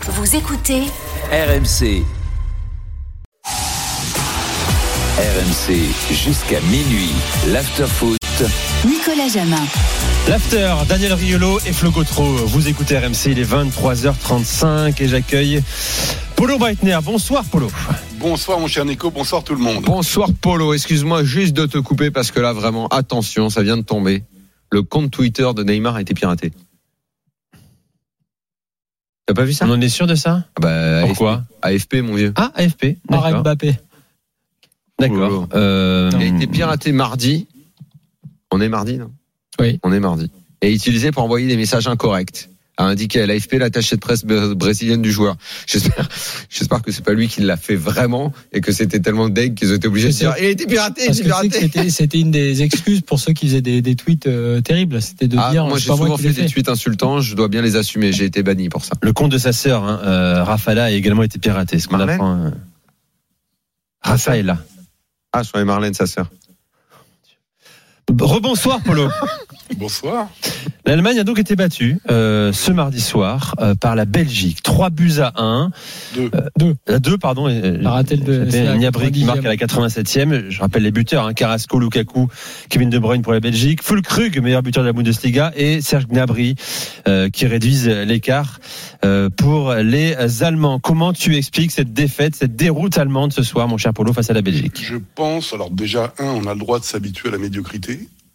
Vous écoutez RMC. RMC jusqu'à minuit. L'after-foot. Nicolas Jamin. L'after, Daniel Riolo et Flo Gautreau. Vous écoutez RMC, il est 23h35 et j'accueille Polo Breitner. Bonsoir Polo. Bonsoir mon cher Nico, bonsoir tout le monde. Bonsoir Polo, excuse-moi juste de te couper parce que là vraiment, attention, ça vient de tomber. Le compte Twitter de Neymar a été piraté. T'as pas vu ça ? On en est sûr de ça ? Pourquoi ? AFP mon vieux. Ah, AFP. Arrête Mbappé. D'accord. Il a été piraté mardi. On est mardi, non ? Oui. On est mardi. Et utilisé pour envoyer des messages incorrects. A indiqué à l'AFP l'attaché de presse brésilienne du joueur. J'espère que c'est pas lui qui l'a fait vraiment et que c'était tellement deg qu'ils ont été obligés de dire il a été piraté, Parce que c'était une des excuses pour ceux qui faisaient des tweets terribles. C'était de dire. Moi j'ai souvent fait des tweets insultants, je dois bien les assumer. J'ai été banni pour ça. Le compte de sa sœur, Rafala, a également été piraté. Ce qu'on apprend. Rafaela. Ah, je croyais Marlène, sa sœur. Rebonsoir Polo. Bonsoir. L'Allemagne a donc été battue ce mardi soir par la Belgique. 3-1. 2, pardon. Gnabry qui marque à la 87e. Je rappelle les buteurs, Carrasco, Lukaku, Kevin De Bruyne pour la Belgique, Füllkrug, meilleur buteur de la Bundesliga, et Serge Gnabry qui réduisent l'écart pour les Allemands. Comment tu expliques cette défaite, cette déroute allemande ce soir, mon cher Polo, face à la Belgique ? Je pense, alors déjà, on a le droit de s'habituer à la médiocrité.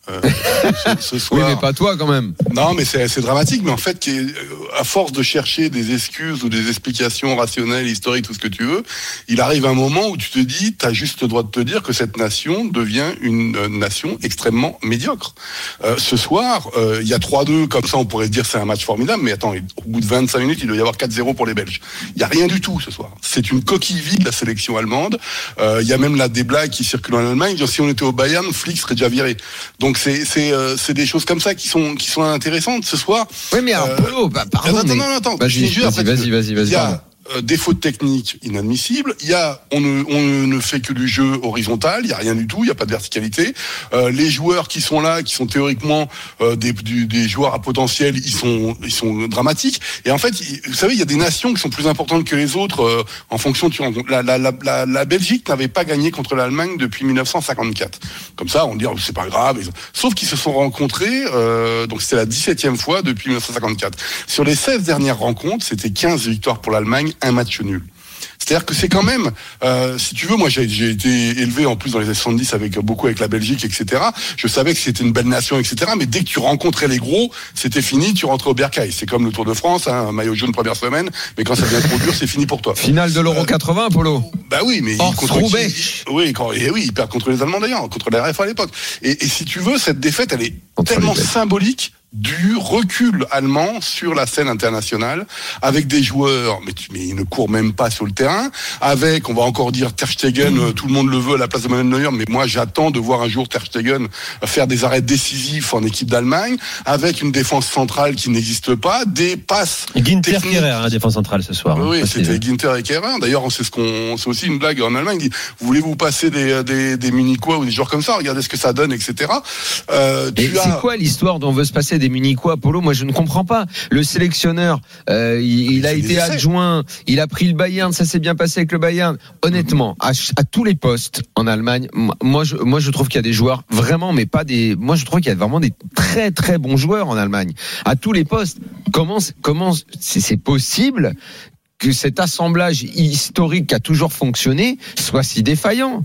Ce soir. Oui, mais pas toi quand même. Non, mais c'est dramatique. Mais en fait, à force de chercher des excuses ou des explications rationnelles, historiques, tout ce que tu veux, il arrive un moment où tu te dis, t'as juste le droit de te dire que cette nation devient une nation extrêmement médiocre. Ce soir, il y a 3-2, comme ça on pourrait se dire c'est un match formidable, mais attends, au bout de 25 minutes, il doit y avoir 4-0 pour les Belges. Il y a rien du tout ce soir. C'est une coquille vide, la sélection allemande. Il y a même là des blagues qui circulent en Allemagne. Si on était au Bayern, Flick serait déjà viré. Donc c'est des choses comme ça qui sont intéressantes ce soir. Oui, mais alors Polo, pardon. Attends. Vas-y. Il y a des fautes techniques inadmissibles. Il y a on ne fait que du jeu horizontal. Il y a rien du tout. Il y a pas de verticalité. Les joueurs qui sont là, qui sont théoriquement des joueurs à potentiel, ils sont dramatiques. Et en fait, vous savez, il y a des nations qui sont plus importantes que les autres en fonction de tu rencontres. La Belgique n'avait pas gagné contre l'Allemagne depuis 1954. Comme ça, on dit c'est pas grave. Sauf qu'ils se sont rencontrés. Donc c'était la 17e fois depuis 1954. Sur les 16 dernières rencontres, c'était 15 victoires pour l'Allemagne, un match nul. C'est-à-dire que c'est quand même, si tu veux, moi j'ai été élevé en plus dans les années 70 beaucoup avec la Belgique, etc. Je savais que c'était une belle nation, etc. Mais dès que tu rencontrais les gros, c'était fini, tu rentrais au bercail. C'est comme le Tour de France, un maillot jaune première semaine, mais quand ça devient trop dur, c'est fini pour toi. Finale de l'Euro 80, Polo. Bah oui, mais il perd contre les Allemands d'ailleurs, contre la RF à l'époque. Et si tu veux, cette défaite, elle est tellement symbolique du recul allemand sur la scène internationale, avec des joueurs, mais ils ne courent même pas sur le terrain, avec, on va encore dire Ter Stegen, tout le monde le veut à la place de Manuel Neuer, mais moi j'attends de voir un jour Ter Stegen faire des arrêts décisifs en équipe d'Allemagne, avec une défense centrale qui n'existe pas, des passes Ginter Kehrer, défense centrale ce soir. Oui, c'était Ginter et Kehrer. D'ailleurs, c'est aussi une blague en Allemagne. Il dit, voulez-vous passer des Munichois ou des joueurs comme ça? Regardez ce que ça donne, etc. C'est quoi l'histoire dont veut se passer des Munichois, Polo? Moi, je ne comprends pas. Le sélectionneur, il a été adjoint, il a pris le Bayern, ça s'est bien passé avec le Bayern. Honnêtement, à tous les postes en Allemagne, moi, je trouve qu'il y a des joueurs vraiment, mais pas des. Moi, je trouve qu'il y a vraiment des très très bons joueurs en Allemagne. À tous les postes. Comment c'est possible que cet assemblage historique qui a toujours fonctionné soit si défaillant?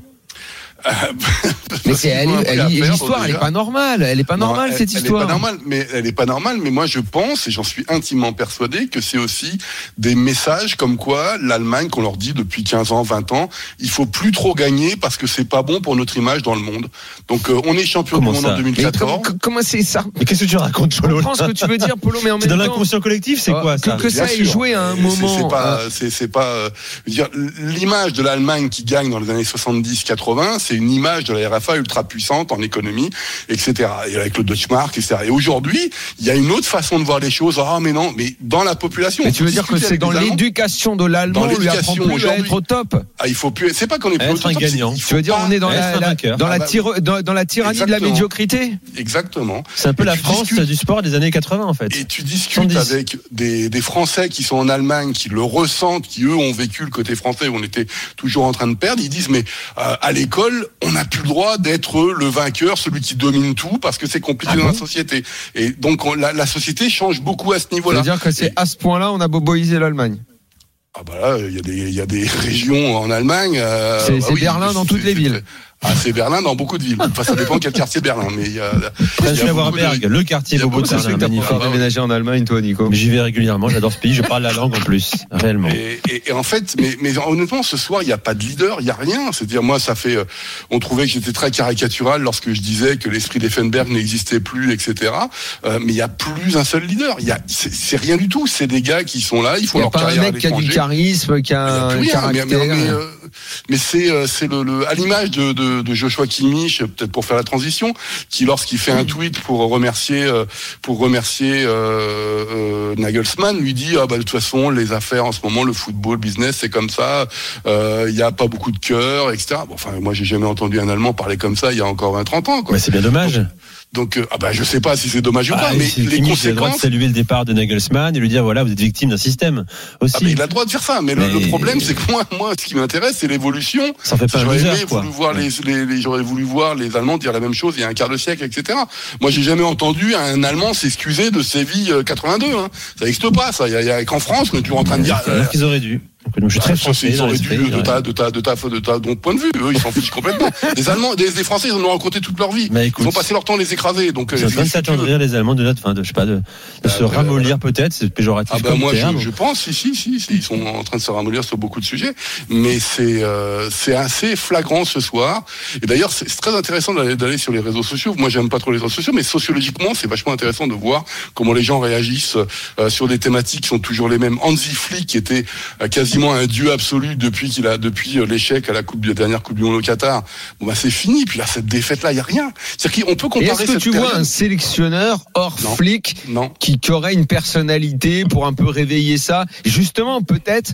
Mais l'histoire, elle est pas normale. Elle est pas normale, cette histoire. Elle est pas normale, mais moi je pense, et j'en suis intimement persuadé, que c'est aussi des messages comme quoi l'Allemagne, qu'on leur dit depuis 15 ans, 20 ans, il faut plus trop gagner parce que c'est pas bon pour notre image dans le monde. Donc on est champion du monde en 2014. Comment c'est ça? Mais qu'est-ce que tu racontes, Polo? Je comprends ce que tu veux dire, Polo, mais en même temps. Dans l'inconscient collectif, c'est quoi ça? Que ça ait joué à un moment. C'est pas, l'image de l'Allemagne qui gagne dans les années 70-80, c'est une image de la RFA ultra puissante en économie, etc. Et avec le Deutschmark, etc. Et aujourd'hui, il y a une autre façon de voir les choses. Ah, mais non, mais dans la population. Mais tu veux dire que c'est dans l'éducation de l'allemand, on lui apprend plus à être au top? Ah, il faut plus, c'est pas qu'on est plus au top. Tu veux dire, on est dans la tyrannie de la médiocrité? Exactement. C'est un peu la France du sport des années 80, en fait. Et tu discutes avec des Français qui sont en Allemagne, qui le ressentent, qui eux ont vécu le côté français où on était toujours en train de perdre. Ils disent, mais à l'école, on n'a plus le droit d'être le vainqueur, celui qui domine tout, parce que c'est compliqué dans la société. Et donc la société change beaucoup à ce niveau-là. Ça veut dire que c'est à ce point-là, on a boboisé l'Allemagne. Ah bah là, il y a des régions en Allemagne. C'est Berlin dans toutes les villes. Ah, c'est Berlin dans beaucoup de villes. Enfin, ça dépend quel quartier Berlin, mais il y a. Berg, le quartier Bobo de Berlin, magnifique. Tu as déménagé en Allemagne, toi, Nico? J'y vais régulièrement. J'adore ce pays. Je parle la langue en plus, réellement. Et en fait, mais honnêtement, ce soir, il n'y a pas de leader, il n'y a rien. C'est-à-dire, moi, ça fait. On trouvait que j'étais très caricatural lorsque je disais que l'esprit d'Effenberg n'existait plus, etc. Mais il n'y a plus un seul leader. C'est rien du tout. C'est des gars qui sont là. Ils font leur carrière. Il n'y a pas un mec qui a du charisme, qui a un caractère. Mais c'est à l'image de Joshua Kimmich, peut-être pour faire la transition, qui lorsqu'il fait un tweet pour remercier Nagelsmann, lui dit de toute façon les affaires en ce moment, le football business c'est comme ça, il y a pas beaucoup de cœur, etc. Bon, enfin moi j'ai jamais entendu un Allemand parler comme ça il y a encore 20-30 ans, quoi. Mais c'est bien dommage. Donc, je sais pas si c'est dommage ou pas, mais les conséquences. Il a le droit de saluer le départ de Nagelsmann et lui dire voilà, vous êtes victime d'un système aussi. Mais il a le droit de faire ça. Mais le problème, c'est que moi, ce qui m'intéresse, c'est l'évolution. Ça fait pas un loser, quoi. J'aurais voulu voir les Allemands dire la même chose il y a un quart de siècle, etc. Moi, j'ai jamais entendu un Allemand s'excuser de Séville 82. Hein. Ça n'existe pas, ça. Il y a qu'en France, on est toujours en train de dire. Qu'ils auraient dû. Donc, je suis très français. Ils auraient dû de ton point de vue. Eux, ils s'en fichent complètement. Les Allemands, des Français, ils en ont rencontré toute leur vie. Ils ont passé leur temps à les écraser. Donc, ils sont en train de s'attendrir les Allemands de se ramollir peut-être, c'est péjoratif. Moi, je pense, si, ils sont en train de se ramollir sur beaucoup de sujets. Mais c'est assez flagrant ce soir. Et d'ailleurs, c'est très intéressant d'aller sur les réseaux sociaux. Moi, j'aime pas trop les réseaux sociaux, mais sociologiquement, c'est vachement intéressant de voir comment les gens réagissent sur des thématiques qui sont toujours les mêmes. Hansi Flick, qui était quasiment un dieu absolu depuis l'échec à la dernière Coupe du Monde au Qatar. Bon, c'est fini. Puis là, cette défaite-là, il y a rien. C'est-à-dire qu'on peut comparer. Est-ce que tu vois un sélectionneur hors Flick qui aurait une personnalité pour un peu réveiller ça? Justement, peut-être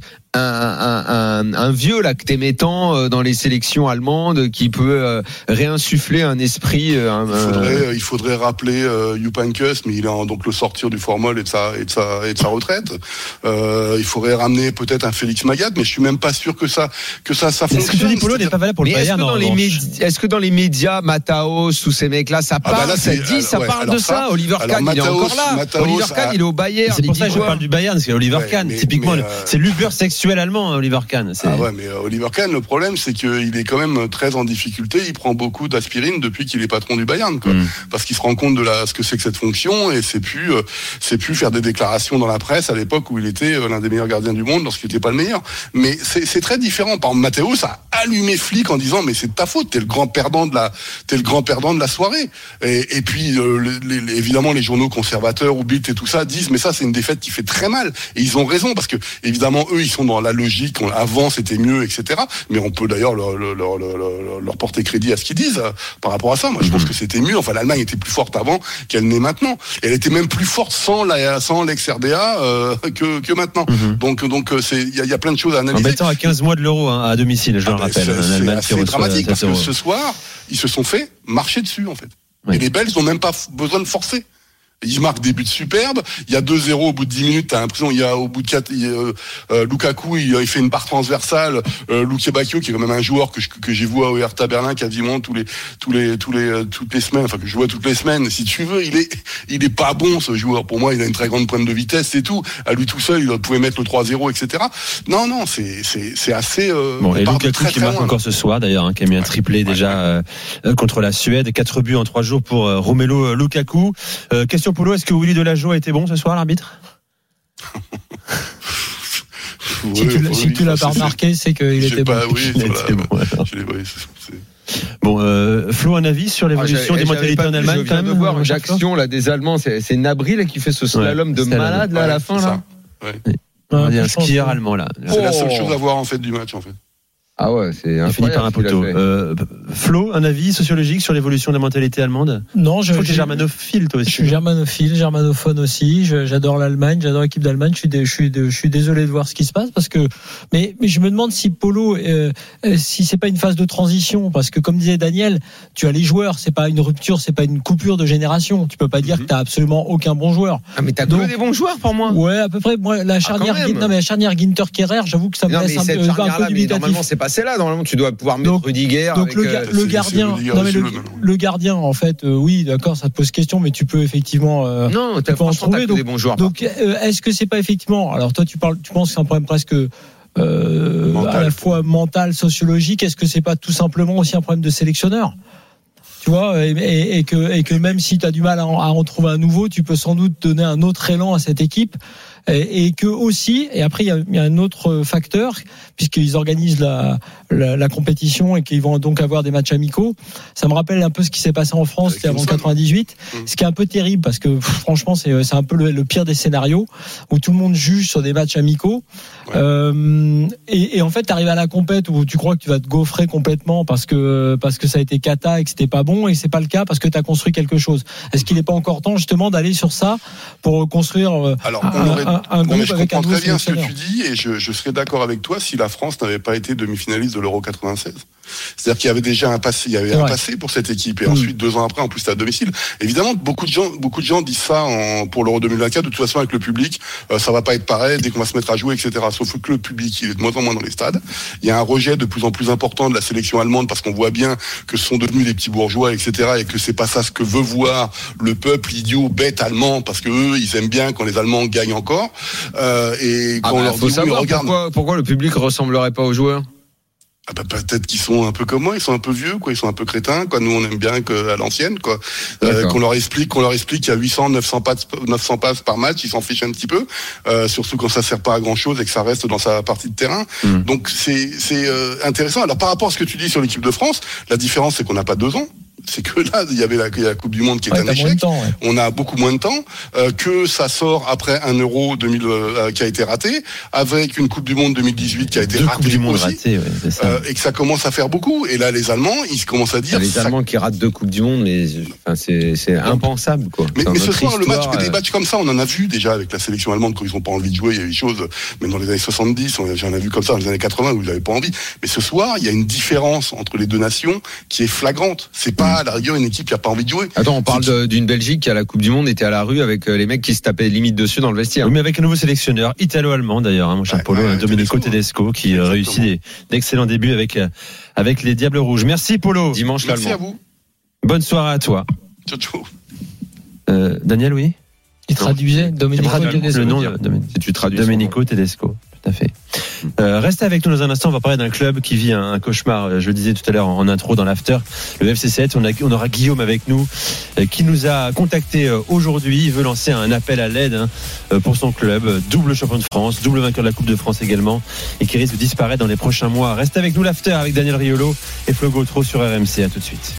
un vieux là que t'aimais tant dans les sélections allemandes qui peut réinsuffler un esprit. Il faudrait rappeler Jupp Heynckes, mais il est donc le sortir du formol et de sa retraite. Il faudrait ramener peut-être un Félix Magath, mais je suis même pas sûr que ça fonctionne. Est-ce que Tony Polo n'est pas valable pour le Bayern? Est-ce que dans les médias, Mataos ou ces mecs-là, ça parle, ça parle de ça? Oliver Kahn, il est encore là. Oliver Kahn, il est au Bayern. C'est pour ça que je parle du Bayern, parce que Oliver Kahn, typiquement, c'est l'Uber sexuel allemand, Oliver Kahn. Mais Oliver Kahn, le problème, c'est qu'il est quand même très en difficulté. Il prend beaucoup d'aspirine depuis qu'il est patron du Bayern, quoi. Parce qu'il se rend compte de ce que c'est que cette fonction, et c'est plus faire des déclarations dans la presse à l'époque où il était l'un des meilleurs gardiens du monde lorsqu'il n'était pas le meilleur. Mais c'est très différent. Par exemple, Mathéos a allumé Flick en disant mais c'est de ta faute, t'es le grand perdant de la soirée. Et puis évidemment les journaux conservateurs ou Bild et tout ça disent mais ça c'est une défaite qui fait très mal. Et ils ont raison parce que évidemment eux ils sont dans la logique. Avant c'était mieux, etc. Mais on peut d'ailleurs leur porter crédit à ce qu'ils disent par rapport à ça. Moi je pense que c'était mieux. Enfin l'Allemagne était plus forte avant qu'elle n'est maintenant. Et elle était même plus forte sans l'ex-RDA que maintenant. Donc il y a plein de choses à analyser. En mettant à 15 mois de l'euro à domicile, je le rappelle. C'est dramatique parce que ce soir, ils se sont fait marcher dessus en fait. Oui. Et les Belges n'ont même pas besoin de forcer. Ils marquent des buts superbes. Il y a 2-0 au bout de 10 minutes. T'as l'impression, au bout de 4, Lukaku, il fait une part transversale. Luke Bacchio, qui est quand même un joueur que j'ai vu au Hertha Berlin quasiment toutes les semaines. Enfin, que je vois toutes les semaines. Si tu veux, il est pas bon, ce joueur. Pour moi, il a une très grande pointe de vitesse, c'est tout. À lui tout seul, il pouvait mettre le 3-0, etc. Non, c'est assez, et Lukaku qui marque encore ce soir, d'ailleurs, qui a mis un triplé déjà, contre la Suède. 4 buts en 3 jours pour Romelu Lukaku. Question Polo, est-ce que Willy Delageau a été bon ce soir, l'arbitre? Si tu l'as pas remarqué, c'est qu'il était bon. Bon, Flo, un avis sur l'évolution des mentalités en Allemagne? Je viens de voir l'action là des Allemands, c'est Nabri là, qui fait ce slalom de malade là, à la fin là. On dit un skieur allemand là. C'est la seule chose à voir en fait du match en fait. Ah ouais, c'est il finit par un poteau. Flo, un avis sociologique sur l'évolution de la mentalité allemande? Non, je crois que tu es germanophile, toi aussi. Je suis germanophile, germanophone aussi. J'adore l'Allemagne, j'adore l'équipe d'Allemagne. Je suis désolé de voir ce qui se passe parce que, mais je me demande si Polo, si c'est pas une phase de transition, parce que comme disait Daniel, tu as les joueurs, c'est pas une rupture, c'est pas une coupure de génération. Tu peux pas dire que t'as absolument aucun bon joueur. Ah, mais t'as que des bons joueurs pour moi. Ouais, à peu près. Moi, la charnière Ginter-Kerrer, j'avoue que ça me laisse un peu dubitatif. C'est là, normalement, tu dois pouvoir mettre Rudiger. Donc le gardien, en fait, oui, d'accord, ça te pose question, mais tu peux effectivement. Non, t'as des bons joueurs. Donc, est-ce que c'est pas effectivement, alors toi, tu penses que c'est un problème presque à la fois mental, sociologique. Est-ce que c'est pas tout simplement aussi un problème de sélectionneur? Tu vois, et que même si tu as du mal à en trouver un nouveau, tu peux sans doute donner un autre élan à cette équipe. Et que aussi, et après il y a un autre facteur, puisqu'ils organisent la compétition et qu'ils vont donc avoir des matchs amicaux. Ça me rappelle un peu ce qui s'est passé en France avant 98, ce qui est un peu terrible parce que franchement c'est un peu le pire des scénarios où tout le monde juge sur des matchs amicaux. Ouais. Et en fait t'arrives à la compète où tu crois que tu vas te gaufrer complètement parce que ça a été cata et que c'était pas bon, et c'est pas le cas parce que tu as construit quelque chose. Est-ce qu'il n'est pas encore temps justement d'aller sur ça pour construire un groupe je avec un comprends très bien ce que tu dis, et je serais d'accord avec toi si la France n'avait pas été demi-finaliste de l'Euro 96. C'est-à-dire qu'il y avait déjà un passé, passé pour cette équipe, et ensuite 2 ans après, en plus c'est à domicile. Évidemment, beaucoup de gens disent ça pour l'Euro 2024. De toute façon, avec le public, ça va pas être pareil dès qu'on va se mettre à jouer, etc. Sauf que le public, il est de moins en moins dans les stades. Il y a un rejet de plus en plus important de la sélection allemande parce qu'on voit bien que ce sont devenus des petits bourgeois, etc. Et que c'est pas ça ce que veut voir le peuple idiot, bête allemand, parce que eux, ils aiment bien quand les Allemands gagnent encore. Et quand on leur dit savoir, regarde. Pourquoi le public ressemblerait pas aux joueurs? Peut-être qu'ils sont un peu comme moi, ils sont un peu vieux, quoi, ils sont un peu crétins, quoi. Nous, on aime bien à l'ancienne, quoi. Qu'on leur explique qu'il y a 800, 900 passes par match, ils s'en fichent un petit peu, surtout quand ça sert pas à grand chose et que ça reste dans sa partie de terrain. Donc, c'est intéressant. Alors, par rapport à ce que tu dis sur l'équipe de France, la différence, c'est qu'on n'a pas 2 ans. C'est que là, il y avait la Coupe du Monde qui est un échec. On a beaucoup moins de temps, que ça sort après un Euro 2000 qui a été raté, avec une Coupe du Monde 2018 qui a été ratée aussi, et que ça commence à faire beaucoup. Et là, les Allemands, ils commencent à dire... Les Allemands qui ratent 2 Coupes du Monde, mais c'est impensable, quoi. Mais ce soir, des matchs comme ça, on en a vu déjà avec la sélection allemande quand ils n'ont pas envie de jouer. Il y a des choses, même dans les années 70, j'en ai vu comme ça dans les années 80 où ils n'avaient pas envie. Mais ce soir, il y a une différence entre les deux nations qui est flagrante. C'est pas à la rigueur une équipe qui a pas envie de jouer. Attends, on parle d'une Belgique qui à la Coupe du Monde était à la rue avec les mecs qui se tapaient limite dessus dans le vestiaire. Oui, mais avec un nouveau sélectionneur italo-allemand d'ailleurs, mon cher Polo, Domenico Tedesco, qui réussit d'excellents débuts avec les Diables Rouges. Merci Polo. Dimanche l'Allemand. Merci à vous. Bonne soirée à toi. Ciao, ciao. Daniel, oui. Il traduisait Domenico Tedesco. Le nom si tu traduis Domenico Tedesco. Tout à fait. Restez avec nous dans un instant. On va parler d'un club qui vit un cauchemar. Je le disais tout à l'heure en intro dans l'after. Le FC 7. On aura Guillaume avec nous qui nous a contacté aujourd'hui. Il veut lancer un appel à l'aide pour son club. Double champion de France, double vainqueur de la Coupe de France également, et qui risque de disparaître dans les prochains mois. Restez avec nous l'after avec Daniel Riolo et Flo Gautreau sur RMC. À tout de suite.